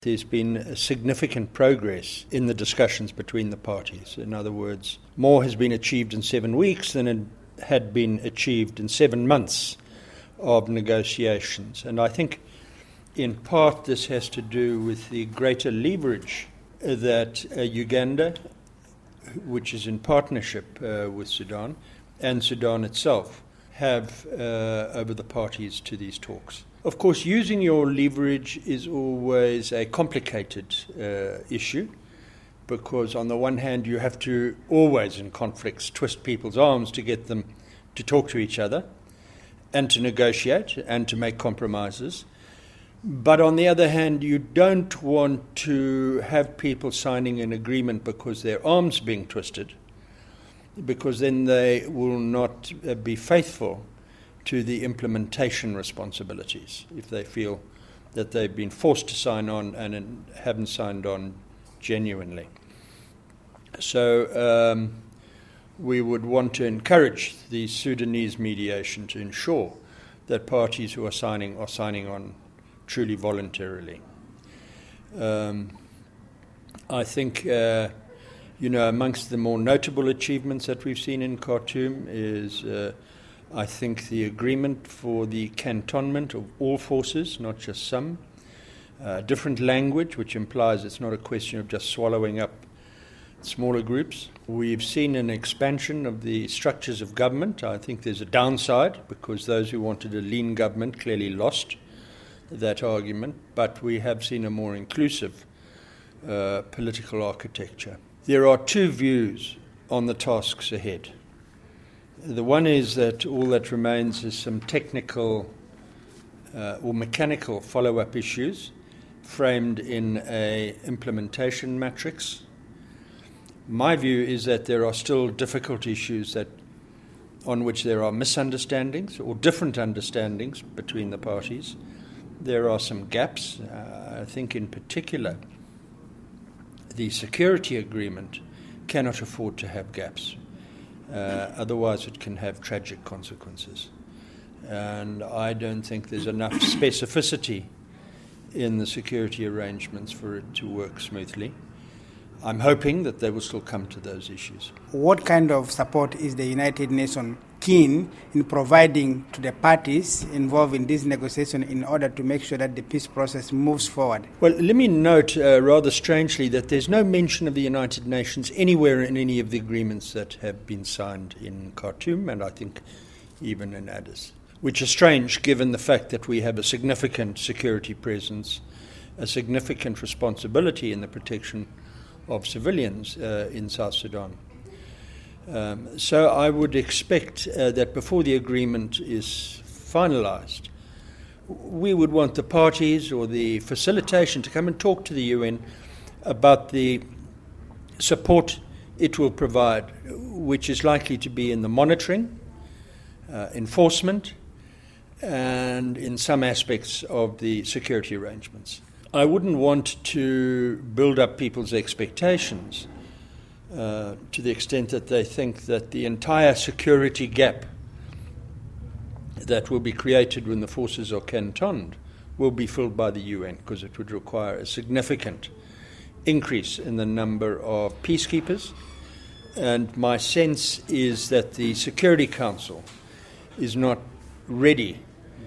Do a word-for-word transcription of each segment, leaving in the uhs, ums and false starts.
There's been a significant progress in the discussions between the parties. In other words, more has been achieved in seven weeks than it had been achieved in seven months of negotiations. And I think in part this has to do with the greater leverage that uh, Uganda, which is in partnership uh, with Sudan, and Sudan itself have uh, over the parties to these talks. Of course, using your leverage is always a complicated uh, issue because on the one hand you have to always in conflicts twist people's arms to get them to talk to each other and to negotiate and to make compromises. But on the other hand, you don't want to have people signing an agreement because their arms are being twisted, because then they will not uh, be faithful to the implementation responsibilities if they feel that they've been forced to sign on and haven't signed on genuinely. So um, we would want to encourage the Sudanese mediation to ensure that parties who are signing are signing on truly voluntarily. Um, I think, uh, you know, amongst the more notable achievements that we've seen in Khartoum is uh, I think the agreement for the cantonment of all forces, not just some, uh, different language, which implies it's not a question of just swallowing up smaller groups. We've seen an expansion of the structures of government. I think there's a downside because those who wanted a lean government clearly lost that argument, but we have seen a more inclusive uh, political architecture. There are two views on the tasks ahead. The one is that all that remains is some technical uh, or mechanical follow-up issues framed in a implementation matrix. My view is that there are still difficult issues that on which there are misunderstandings or different understandings between the parties. There are some gaps. Uh, I think in particular the security agreement cannot afford to have gaps. Uh, otherwise it can have tragic consequences. And I don't think there's enough specificity in the security arrangements for it to work smoothly. I'm hoping that they will still come to those issues. What kind of support is the United Nations keen in providing to the parties involved in this negotiation in order to make sure that the peace process moves forward? Well, let me note uh, rather strangely that there's no mention of the United Nations anywhere in any of the agreements that have been signed in Khartoum and I think even in Addis, which is strange given the fact that we have a significant security presence, a significant responsibility in the protection of civilians uh, in South Sudan. Um, so I would expect uh, that before the agreement is finalized, we would want the parties or the facilitation to come and talk to the U N about the support it will provide, which is likely to be in the monitoring, uh, enforcement, and in some aspects of the security arrangements. I wouldn't want to build up people's expectations uh, to the extent that they think that the entire security gap that will be created when the forces are cantoned will be filled by the U N, because it would require a significant increase in the number of peacekeepers. And my sense is that the Security Council is not ready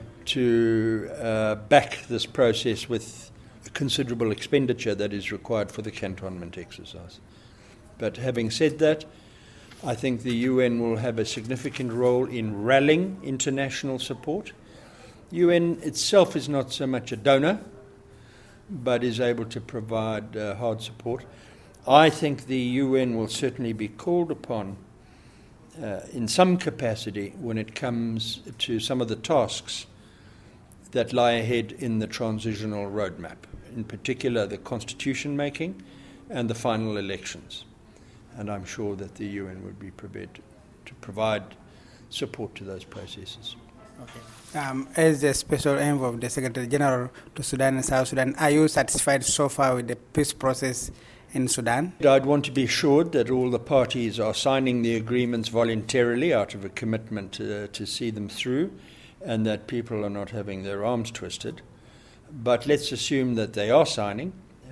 to uh, back this process with considerable expenditure that is required for the cantonment exercise. But having said that, I think the U N will have a significant role in rallying international support. U N itself is not so much a donor, but is able to provide uh, hard support. I think the U N will certainly be called upon uh, in some capacity when it comes to some of the tasks that lie ahead in the transitional roadmap, in particular the constitution making and the final elections. And I'm sure that the U N would be prepared to provide support to those processes. Okay. Um, as the special envoy of the Secretary General to Sudan and South Sudan, are you satisfied so far with the peace process in Sudan? I'd want to be assured that all the parties are signing the agreements voluntarily out of a commitment uh, to see them through, and that people are not having their arms twisted. But let's assume that they are signing.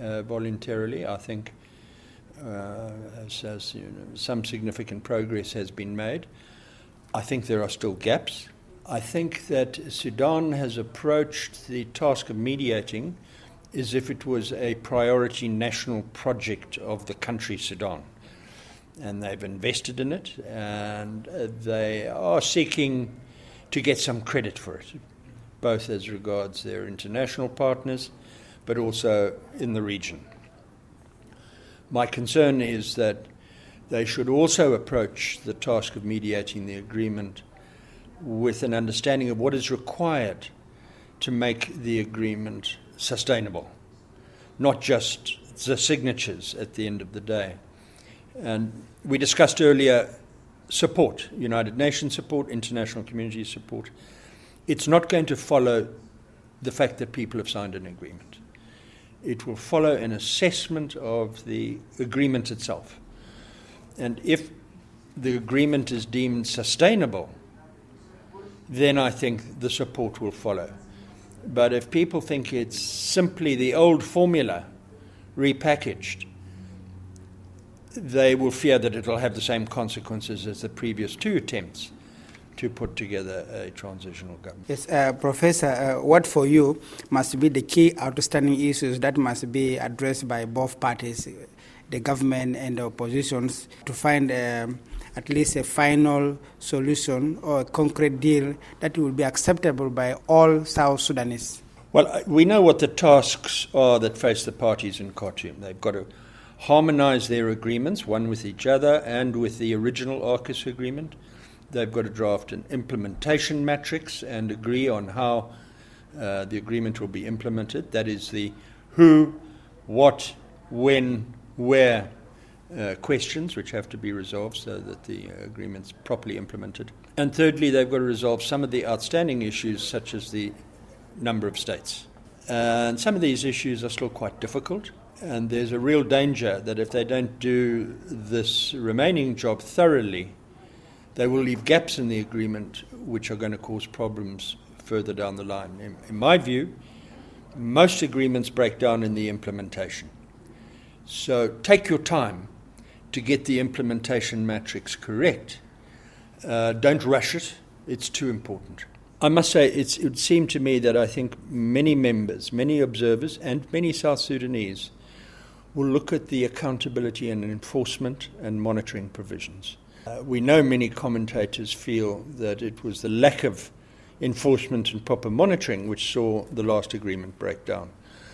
uh, voluntarily. I think uh, as, as, you know, some significant progress has been made. I think there are still gaps. I think that Sudan has approached the task of mediating as if it was a priority national project of the country Sudan. And they've invested in it, and uh, they are seeking to get some credit for it, both as regards their international partners, but also in the region. My concern is that they should also approach the task of mediating the agreement with an understanding of what is required to make the agreement sustainable, not just the signatures at the end of the day. And we discussed earlier support, United Nations support, international community support. It's not going to follow the fact that people have signed an agreement. It will follow an assessment of the agreement itself. And if the agreement is deemed sustainable, then I think the support will follow. But if people think it's simply the old formula repackaged, they will fear that it will have the same consequences as the previous two attempts to put together a transitional government. Yes, uh, Professor, uh, what for you must be the key outstanding issues that must be addressed by both parties, the government and the oppositions, to find um, at least a final solution or a concrete deal that will be acceptable by all South Sudanese? Well, we know what the tasks are that face the parties in Khartoum. They've got to harmonize their agreements, one with each other and with the original AUKUS agreement. They've got to draft an implementation matrix and agree on how uh, the agreement will be implemented. That is the who, what, when, where uh, questions, which have to be resolved so that the agreement's properly implemented. And thirdly, they've got to resolve some of the outstanding issues, such as the number of states. And some of these issues are still quite difficult. And there's a real danger that if they don't do this remaining job thoroughly, they will leave gaps in the agreement which are going to cause problems further down the line. In, in my view, most agreements break down in the implementation. So take your time to get the implementation matrix correct. Uh, don't rush it. It's too important. I must say, it's, it would seem to me that I think many members, many observers, and many South Sudanese will look at the accountability and enforcement and monitoring provisions. Uh, we know many commentators feel that it was the lack of enforcement and proper monitoring which saw the last agreement break down.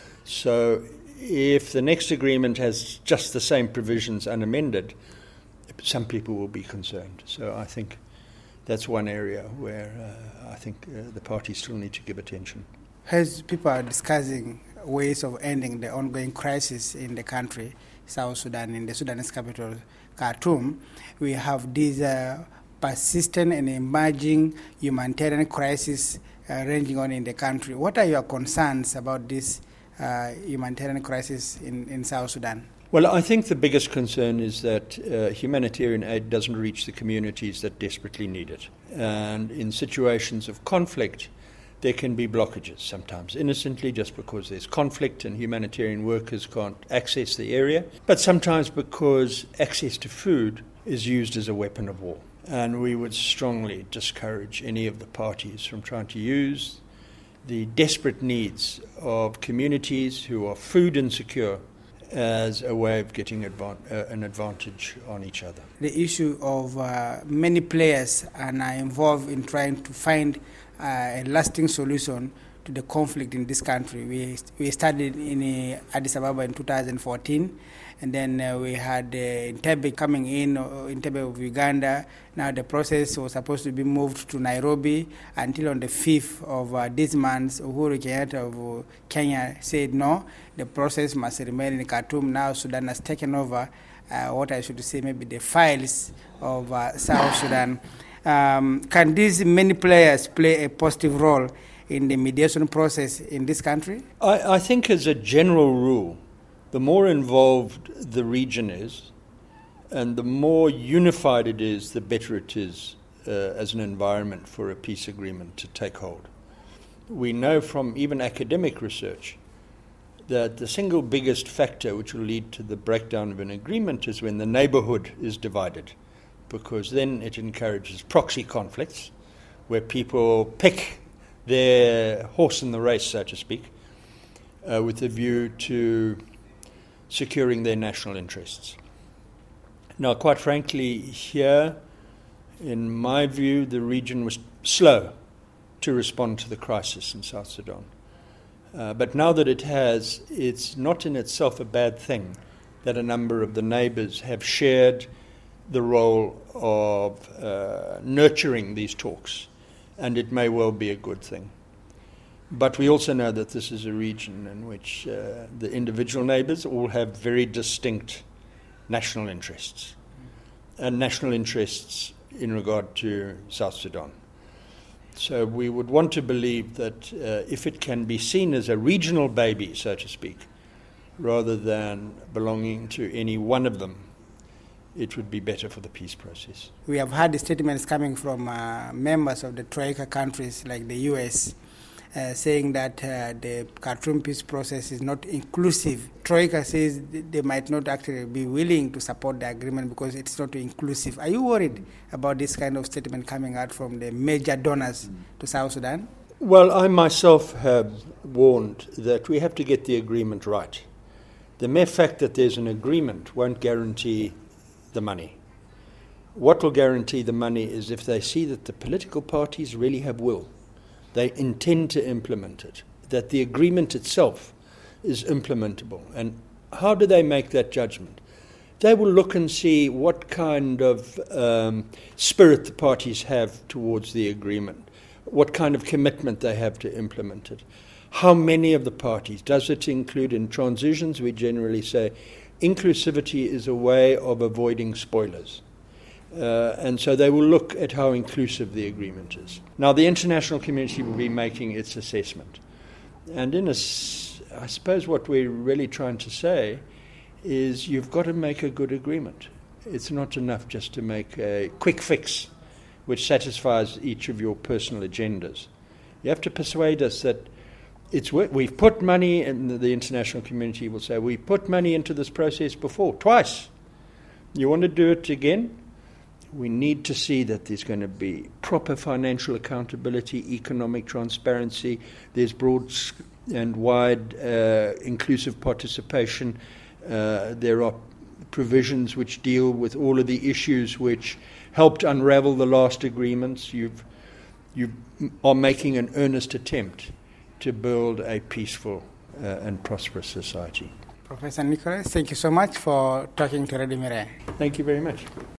So if the next agreement has just the same provisions unamended, some people will be concerned. So I think that's one area where uh, I think uh, the parties still need to give attention. As people are discussing ways of ending the ongoing crisis in the country, South Sudan, in the Sudanese capital, Khartoum, we have this uh, persistent and emerging humanitarian crisis uh, ranging on in the country. What are your concerns about this uh, humanitarian crisis in, in South Sudan? Well, I think the biggest concern is that uh, humanitarian aid doesn't reach the communities that desperately need it. And in situations of conflict, there can be blockages, sometimes innocently just because there's conflict and humanitarian workers can't access the area, but sometimes because access to food is used as a weapon of war. And we would strongly discourage any of the parties from trying to use the desperate needs of communities who are food insecure as a way of getting advan- uh, an advantage on each other. The issue of uh, many players are now involved in trying to find uh, a lasting solution to the conflict in this country. We we started in uh, Addis Ababa in two thousand fourteen, and then uh, we had uh, Entebbe coming in, uh, Entebbe of Uganda. Now the process was supposed to be moved to Nairobi until on the fifth of uh, this month, Uhuru Kenyatta of uh, Kenya said no, the process must remain in Khartoum. Now Sudan has taken over uh, what I should say maybe the files of uh, South Sudan. Um, can these many players play a positive role in the mediation process in this country? I, I think as a general rule, the more involved the region is, and the more unified it is, the better it is uh, as an environment for a peace agreement to take hold. We know from even academic research that the single biggest factor which will lead to the breakdown of an agreement is when the neighborhood is divided, because then it encourages proxy conflicts where people pick their horse in the race, so to speak, uh, with a view to securing their national interests. Now, quite frankly, here, in my view, the region was slow to respond to the crisis in South Sudan. Uh, but now that it has, it's not in itself a bad thing that a number of the neighbors have shared the role of uh, nurturing these talks, and it may well be a good thing. But we also know that this is a region in which uh, the individual neighbors all have very distinct national interests, and national interests in regard to South Sudan. So we would want to believe that uh, if it can be seen as a regional baby, so to speak, rather than belonging to any one of them, it would be better for the peace process. We have had statements coming from uh, members of the Troika countries like the U S uh, saying that uh, the Khartoum peace process is not inclusive. Troika says they might not actually be willing to support the agreement because it's not inclusive. Are you worried about this kind of statement coming out from the major donors to South Sudan? Well, I myself have warned that we have to get the agreement right. The mere fact that there's an agreement won't guarantee the money. What will guarantee the money is if they see that the political parties really have will. They intend to implement it, that the agreement itself is implementable. And how do they make that judgment? They will look and see what kind of um, spirit the parties have towards the agreement, what kind of commitment they have to implement it. How many of the parties? Does it include in transitions? We generally say inclusivity is a way of avoiding spoilers. Uh, and so they will look at how inclusive the agreement is. Now, the international community will be making its assessment. And in a, I suppose what we're really trying to say is you've got to make a good agreement. It's not enough just to make a quick fix which satisfies each of your personal agendas. You have to persuade us that it's we've put money, and the international community will say, we put money into this process before, twice. You want to do it again? We need to see that there's going to be proper financial accountability, economic transparency, there's broad and wide uh, inclusive participation. Uh, there are provisions which deal with all of the issues which helped unravel the last agreements. You've, you are making an earnest attempt to build a peaceful uh, and prosperous society. Professor Nicholas, thank you so much for talking to Radio Mirai. Thank you very much.